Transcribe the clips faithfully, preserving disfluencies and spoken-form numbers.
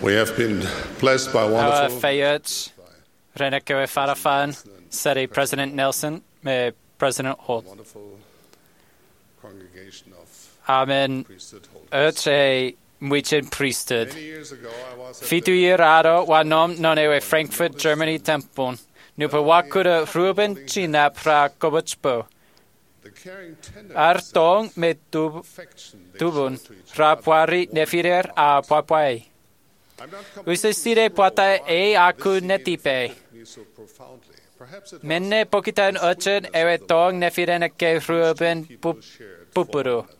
We have been blessed by Our wonderful Fayette, Reneke Farafan, Seri President Nelson, me President Holt. wonderful congregation of Amen. priesthood holders. Öte Mwichin priesthood. Many years ago, I was at Fitu the year aro wa nom non ewe Frankfurt, Germany tempon. Nupa wakura Ruben China pra Kovacsbo. the caring tenderness Ar and tong me tub affection they tubun. showed to each other. Rapwari nefirer a papai. I'm not Use completely sire sure pata why e this aku scene netipe. affected me so profoundly. Perhaps it was Menne pokitan the öchen sweetness ewe of the tong love nefirene ke Ruben people shared for one pupuru. another.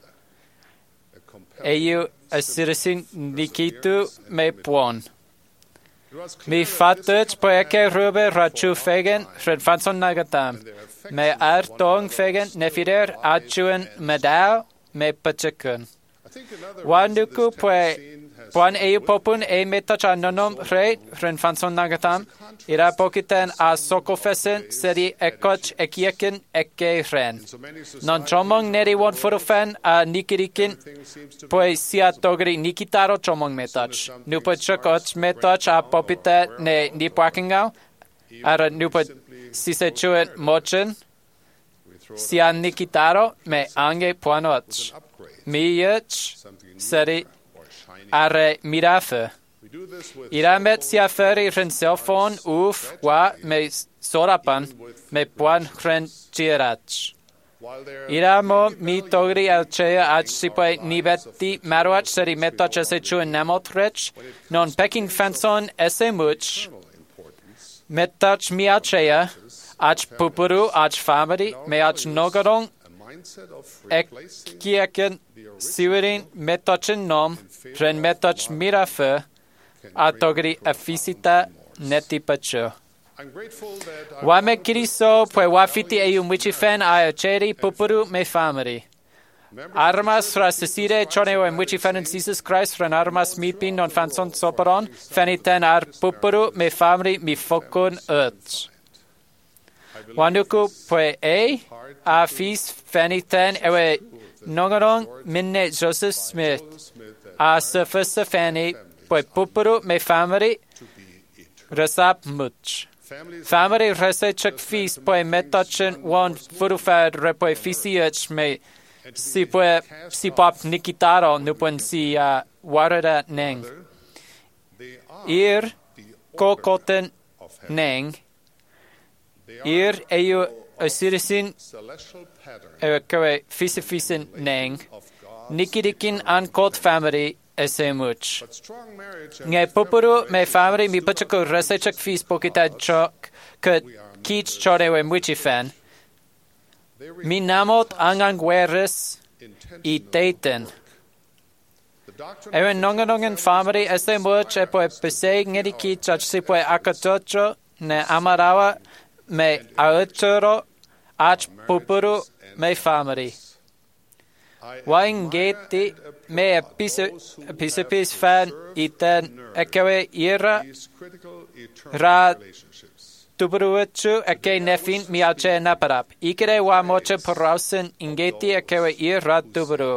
A compelling Eu a citizen Nikitu me puon. It was clear Mi that this fatut po eke couple rube had rachu for a long fegen time, red fanson nagatam. and their affection Me for ar one tong another fegen still nefider alive achuen and medao me pachekun. I think another Wanuku reason this po tender scene has puan stuck eu with popun me e metach anonom re ren fanson nagatam. Ira pokiten a sokofesen seri ekoch ekieken eke ren. in so many Non societies chomong neri around won the world, furufen a nikirikin everything seems to be Poi sia togri nikitaro chomong metach. Nupo chokoch metach a popite ne nipwakingao. Ara nupo sise chuen mochen. we throw Sia nikitaro me ange puanoch. upgrade, Miyech something new seri or shiny. are mirafe. We do this with Iramet sia feri ren cellphone uf wa me sorapan me puan ren chirach. while there Iramo mi togri alchea ach sipai nibeti maruach seri metach ese chuen namotrech non peking fanson ese much eternal importance, metach mi alchea ach pupuru ach family me ach nogarong a mindset of replacing ekieken siwerin metachen nom ren metach mirafe a togri afisita netipacho. I'm grateful that I Wa me kiriso pue wafiti e un wichifen a cheri pupuru me family. Armas fra sesire choneo en wichifen in Jesus Christ fran armas mipin non fanson soperon feniten ar pupuru me family mi fokun ut. Wanuku pue e a fis feniten ewe nongarong minne Joseph Smith a sefesa feni pue pupuru me family to be eternal. resap much. Families Family resechek fis poe metochen won furufad repoe fisiech me si poe si pop nikitaro nupon si uh, warada neng. they are Ir the kokoten of heaven. neng. They are Ir eu a citizen celestial pattern e koe fisifisen neng. of God. Nikirikin ankot family ese much. But strong marriage and Nge pupuru me family mi pachako resechek fis pokita chok ke kich chore we mwichifen. they Mi namot angang weres intentional i teiten. The doctrine Ewen nonganongen family ese much e poe peseg ngeri ki chach si poe akatocho ne amarawa me autoro ach pupuru me family. I Waingeti me a piece a piece of piece fan iten ekewe ira these critical eternal Ra- relationships. tuburuchu eke nefin mi alche naparap. Ikere wa moche porausen ingeti ekewe ira tuburu.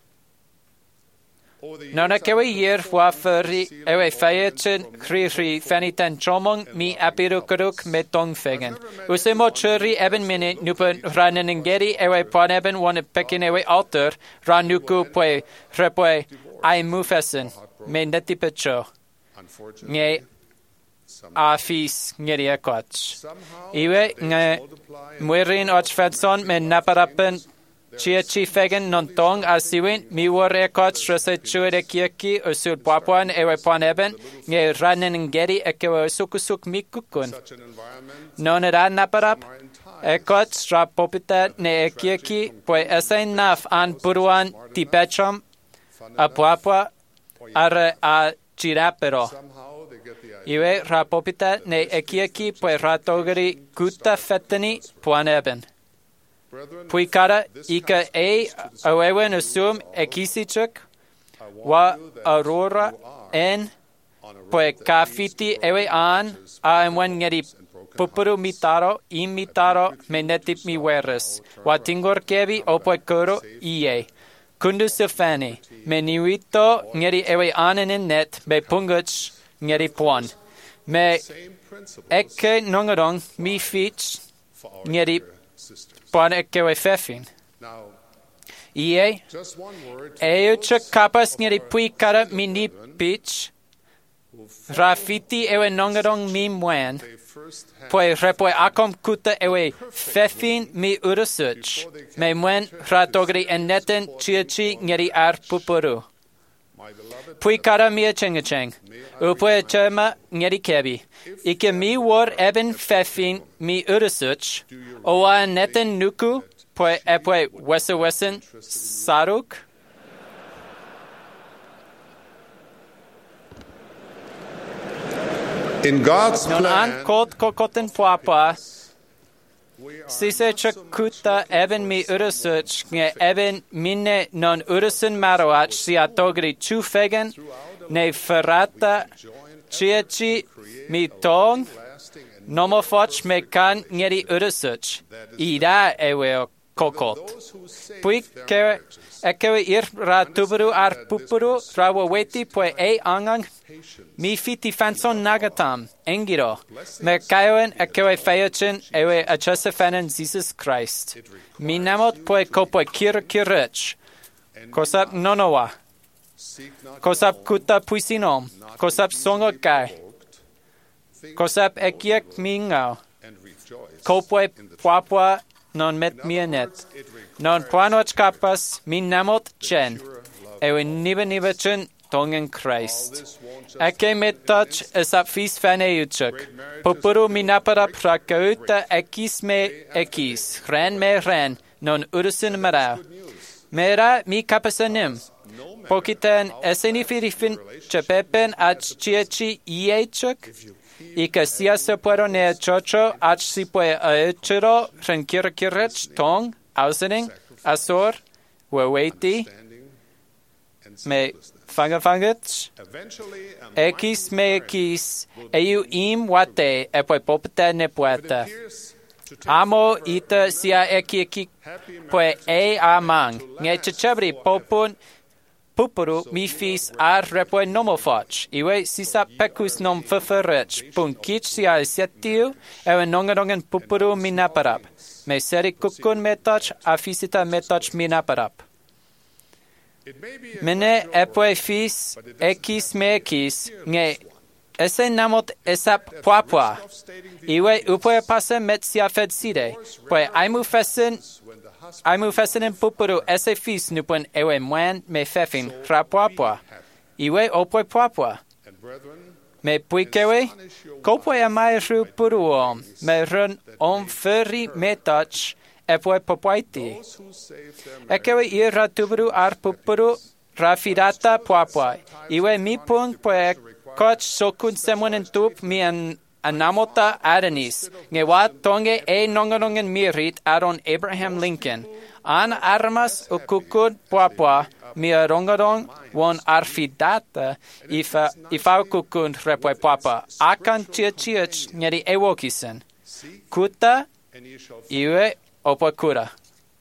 Over the Non years, ekewe I've ir looked wa forward to feri see ewe the fayechen Lord kriri feniten chomong mi apirukuruk me tongfegen. Usemo churi eben mine nupen raneningeri ewe pon eben one pekin ewe alter ranuku pwe repwe ai mufesen me netipecho unfortunately, nge some, afis ngeri ekoch. somehow Iwe days nge multiply and muirin och fedson me naparapen chia chi fegen non tong a siwin mi war ekoch rese chuere kieki usul papuan ewe pon eben nge raneningeri ekewe sukusuk mikukun. such an environment Non era naparap are in time Ekots rapopita ne ekieki pue esain naf an puruan tipechom a puapua are a chirapero. somehow they get the idea Iwe rapopita ne ekieki pue ratogari kuta fetani puan eben. brethren Pui kara ika e awewen usum ekisichuk I warn wa you that aurora you are en on a road pue that kafiti leads to ewe an a enwen ngeri pupuru mitaro imitaro menetip mi weres. Wa tingor kevi opo koro iye. kundu silfani, me niwito ngeri ewe ananin net, me punguch ngeri puan. Me eke nongadong mi fich ngeri puan ekewe fefin. Ie, eucha kapas ngeri pui kara mini pitch, rafiti ewe nongadong mi mwen, poi repoe akom kuta ewe fefin mi urasuch, me mwen ratogri eneten chiachi ngeri ar pupuru. Pui kara mia chengacheng, upoe chema ngeri kebi, ike mi war eben fefin mi urasuch, oa neten nuku, poi epoe wesa wesen saruk. In God's Non an plan, kot kokoten puapa, sise chakuta eben mi urasuch, nge eben minne non urusun maroach si atogri chufegen, ne ferrata chiachi mi tong, nomofoch me kan ngeri urasuch, ida ewe kokot. Pui kewe ekewe ir ra tuburu ar pupuru rawa weti pue e angang mi fiti fanson nagatam engiro me kaioen ekewe fayochin ewe achosefenen Jesus Christ. Mi namot pue kopoe kir kirich. Kosap nonowa. Kosap kuta puisinom. Kosap songo kai. Kosap ekiek mingao. Kopoe puapua non met mianet. Non puanoch kapas min namot chen. Ewe niba niba chen tongen Christ. Eke metach esap fis faneuchuk. Popuru minaparap rakauta ekis me ekis. Ren me ren. Non urusin marau. Mera mi kapasanim. Pokiten esenifirifin chapepen ach chiachi iechuk. Ika siasa puero ne chocho ach si pue aechiro renkirkirich tong, ausening, asor, weweti, me fangafangach, ekis me ekis, eu im wate, epue popete ne pueta. Amo ita sia eki eki pue e amang, nge chichabri popun, pupuru mi fis ar repoe nomofoch, iwe sisa pecus nom feferich, pun kich sia setiu, ewe nongadongen pupuru minaparap. Me seri kukun metoch, afisita metoch minaparap. Mene epoe fis, ekis me ekis, nge ese namot esap puapua, iwe upoe pase met sia fed side, pue aimu fesen, aimu fesen en pupuru ese fis nupun ewe mwen me fefin ra puapua, iwe opoe puapua. Me puikewe, kopoe amai ru puruom, me run om feri metach, epoe popuaiti. Ekewe i ra tuburu ar pupuru ra fidata puapua, iwe mi pung poe koch sokun semunen tup mi an anamota Adonis, nge wat tonge e nonganongen mirit aron Abraham Lincoln, an armas ukukud puapua, mi rongadong won arfidata ifa ifa kukun repoe puapa, akan chia chiach ngeri ewokisen, kuta iwe opa kura.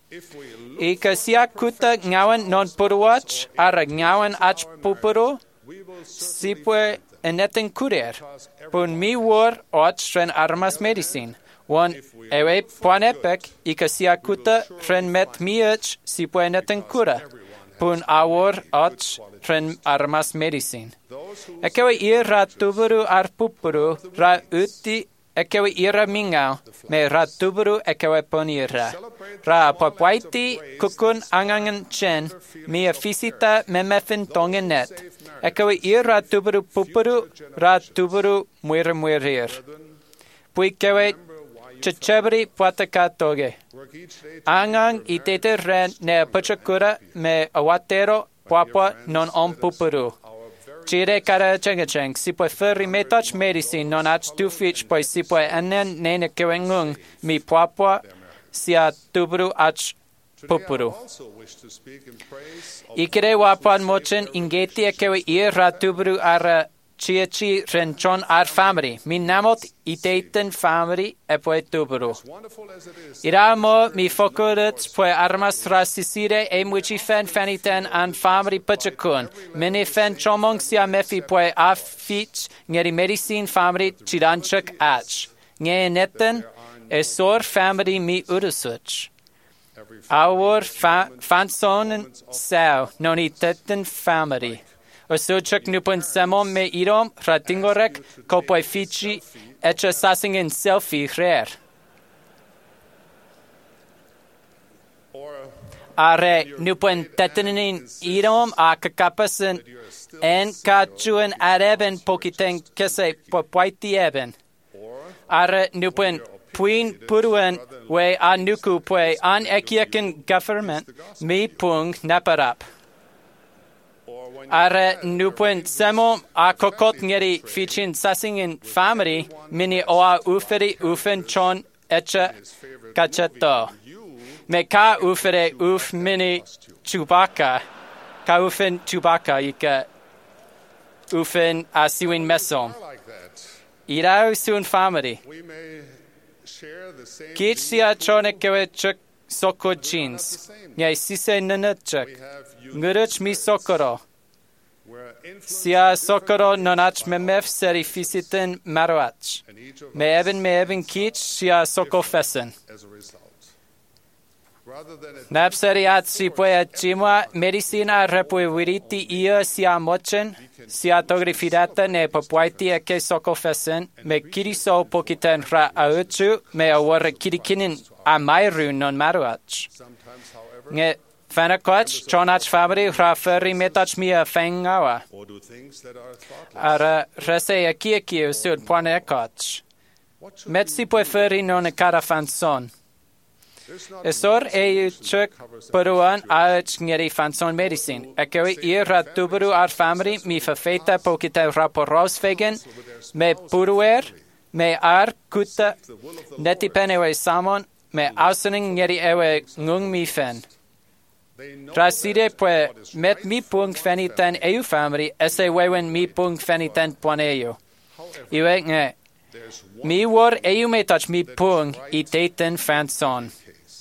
Ika sia kuta ngawan non puruach, ara ngawan ach pupuru, sipue eneten kurer, pun mi war och ren armas medicin, won ewe puanepek, ika sia kuta ren met miach sipue eneten kura, pun awor och ren armas medicin. Ekewe ira tuburu ar pupuru, ra uti ekewe ira mingau, me ra tuburu ekewe ponira. Ra papuaiti kukun angangan chen, mia fisita memefin tongen net. Ekewe ira tuburu pupuru, ra tuburu muir muirir. Pui kewe chechebri puataka toge. Angang itete ren ne pachakura me awatero puapua non om pupuru. Chire kara chengacheng, si pue ferri metach medicine non ach tu fich poi si pue anen nene kewengung mi puapua sia tuburu ach pupuru. Ikere wapan mochen ingeti ekewe ir ra tuburu ara chia chi ren chon ar family. Mi namot I deiten family e poi tuburu. Wonderful as it is, Ira mo mi fokuret poi armas rasisire e muchi fen faniten an family pachakun. Mini fen chomong sia mefi poi afich ngeri medicine family chidanchak ach. Nge neten e sor family mi urusuch. every Our fa- fansonen sao non I teten family. O suchak nupun semon me irom ratingorek kopoi fichi echa sasingen selfie rare. or Are nupun tetenin irom a kakapasen en kachuan areben pokiten kese popaiti eben. or Are nupun puin puruan we a nuku pue an ekiaken government mi pung naparap. or when Are nupun semo a kokot ngeri fichin sasingen family mini oa uferi ufen chon echa kacheto. Me ka ufere uf mini Chewbacca. Ka ufen Chewbacca ika ufen asiwin mesom. I like that, Irau sun family. we may share the same Kich sia chone kewe chuk soko jeans. Nyai sise nana chuk. we have you Nguruch mi sokoro. where influence Sia sokoro nonach memef seri fisiten maroach. and each of Me eben me eben kich sia soko fesen. as a result. Rather than a Napseriat si puea chimwa medicina repue viriti ia sia mochen, sia togrifidata ne papuaiti e ke soko fesen, me kiriso pokiten ra auchu, me awara kirikinin a mairu non maruach. sometimes, however, Nge fanakoch, chonach family ra ferri metach mia fengawa. or do things that are thoughtless. Ara rese a kieki usud ponekoch. What should Metsi pue ferri non e carafan son. there's not Esor e chuk peruan ach ngeri fanson medicine. Ekewi ira tuberu ar family mi fafeta pokita raporos fegen me puruer me ar kuta neti penewe samon me ausening ngeri ewe ngung mi fen. they know Raside pue met mi pung feniten eu family ese wewen mi pung feniten poneo. Iwe nge there's mi wor eu me touch mi pung I deten fanson.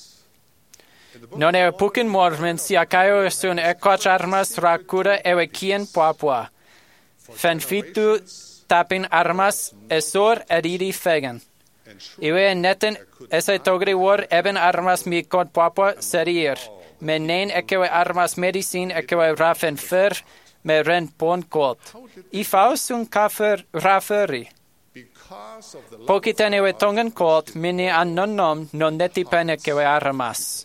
Non e pukin mormen si akaio sun e koch armas rakura ewe kien papua. Fen fitu tapin armas esor eriri fegen. Iwe neten ese togri war eben armas mi kod papua serir. Me nein ekewe armas medicine ekewe rafen fer me ren pon kot. I faus sun kafer raferi. because of the love Pokiten ewe tongen kot mini an nonnom non neti pen ekewe armas.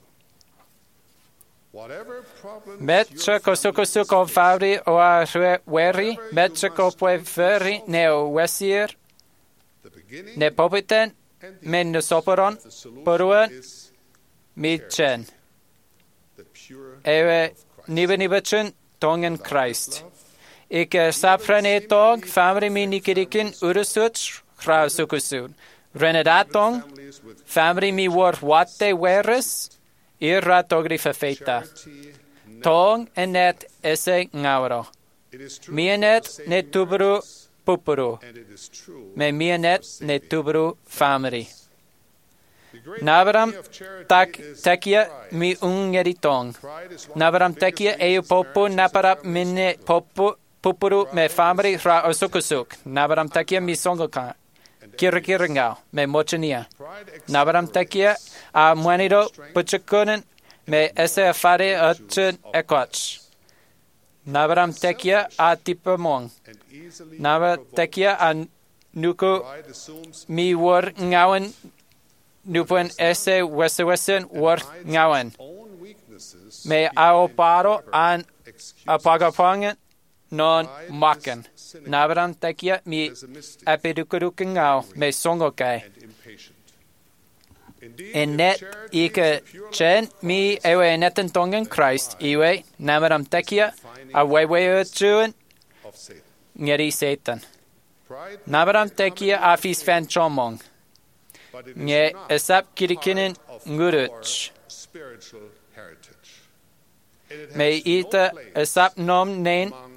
whatever problems Metche kosuko suko fabri o a weri, metche ko pue veri ne o wesir, the beginning ne popiten, men ne soporon, the solution poruen, is mi chen. the pure Ewe nibe nibe chen, tongen Christ. Ike saprene tog, famri mi nikirikin urusuch, krau sukusun. Renedatong, families with famri mi wor wate weres, irra togri fefeita. charity. Tong enet ese ngauro. It is true Mianet for ne saving tubru marriages, pupuru. and it is true Me mianet ne tubru family. the great Nabram enemy of charity tak is tekia pride. mi ungeritong. Pride is one Nabram of the biggest tekia eu reasons popu marriages naparap and families minne struggle. popu pupuru me family ra osukusuk. Nabram tekia mi songoka. Kirikiringao me mochenia. Pride Nabram tekia a muanido puchukunen me ese afare atchen ekoch. Nabram tekia a tipamong. and easily Nabram provoked. tekia a nuku Pride assumes mi wor ngawen nupun ese wesewesen wor ngawen. own weaknesses Me ao paro an excuse apagapangen non maken. Nabram tekia mi as a mistake epidukurukengao me songokai. and impatient. Indeed, En if net charity ike is a pure chen mi ewe neten tongen Christ iwe nabram tekia a wewe chuen of Satan. ngeri Satan. Pride Nabram tekia a fis fan chomong. but it is Nge not esap kirikinen part of nguruch. our spiritual heritage. And it has Me no ita place esap nom nen among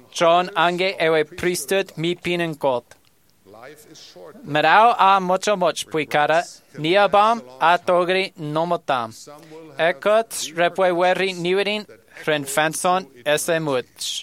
John ange ewe priesthood mi pinen kot. Life is short. Merau a mocho moch puikara, niabam a togri nomotam. Ekot repwe weri niwerin ren fanson ese much.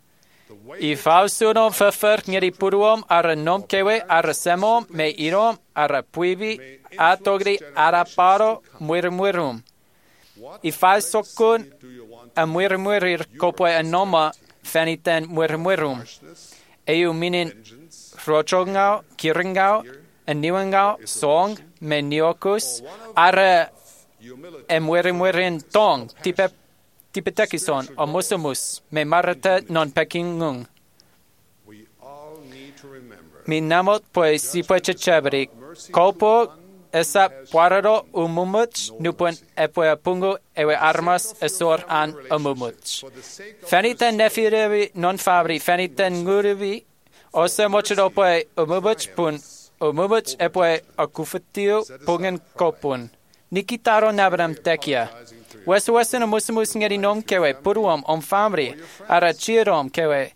I fausunom fefer ngeri puruom ara nomkewe ara semom me irom ara puivi a togri ara paro muir muirum. I fausokun a muir muirir kopwe anoma faniten muir muirum. Eu minin rochongau, kiringau, a niwangau, song, me niokus, ara e muir muirin tong, tipe tipetekison, o musumus, me marata non pekingung. We all need to remember Mi namot pues si poche chabri, kopo esa puarado umumuch, nupun epoe apungo ewe armas esor an umumuch. Feniten nefirevi non fabri, feniten ngurivi, ose mochido poe umumuch pun, umumuch epoe akufatio pungen kopun. Nikitaro nabram tekia. Wes wesen a musimus ngeri nom kewe, puruom om famri, ara chirom kewe.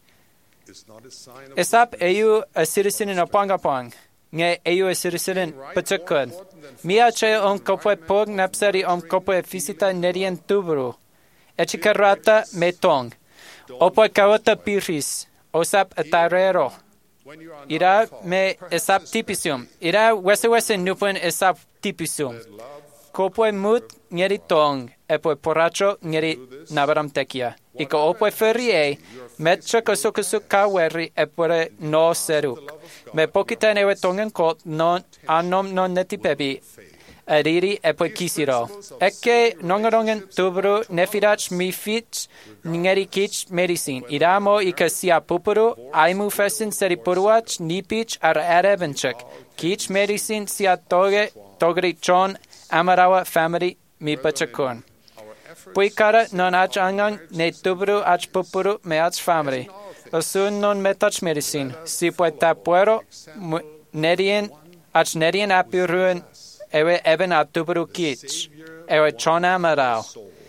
Esap eu a citizen in a pangapang, nge eu a citizen in patukun. Mia che om kopwe pog napsari om kopwe fisita nerien tubru. Echikarata metong. Opoe kawata piris, osap a tarero. Ira me esap tipisium. Ira wese wesen nupun esap tipisium. Kopwe mut ngeri tong, epoe poracho ngeri nabaram tekia. Iko opoe ferie, metcha kosukusuk kaweri epoe no seruk. Me pokita newe tongen kot non anom non netipebi, eriri epoe kisiro. Eke nongarongen tubru nefirach mi fit ngeri kich medicine. Iramo ika sia pupuru, aimu fesin seri puruach nipich ar erevenchek. Kich medicine sia toge, togri chon, amarawa family mi pachakun. Puikara non ach angang ne tubru ach pupuru me ach family. Osun non metach medicine. Si pueta puero nerien ach nerien apiruen ewe eben a tubru kich. Ewe chon amarao.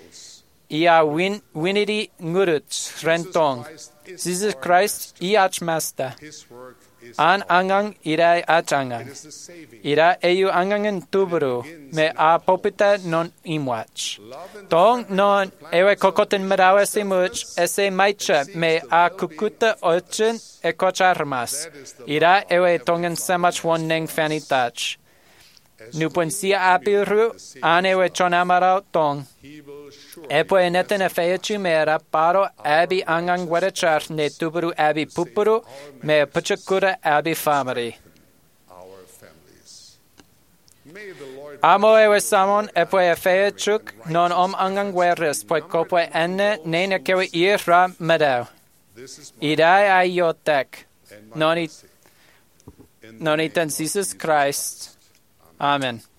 Ia win winidi ngurut rentong. Jesus Christ i ach master. An angang ira ach angang. Ira eu angangen tubru me a popita non imwach. Tong non ewe kokoten merau ese much ese maicha me a kukuta ochen e kocharmas. Ira ewe tongen semach won neng fanitach. Nupun sia apiru an ewe chon amarau tong. Epoe neten e feyachi me raparo abi angang wedachar ne tubru abi pupuru me pachakura abi family. Amo ewe samon epoe e feyachuk non om angang weres poe kopoe enne nene kewe ira medau. Idai ayotek. Nonit, nonitan Jesus Christ. Amen.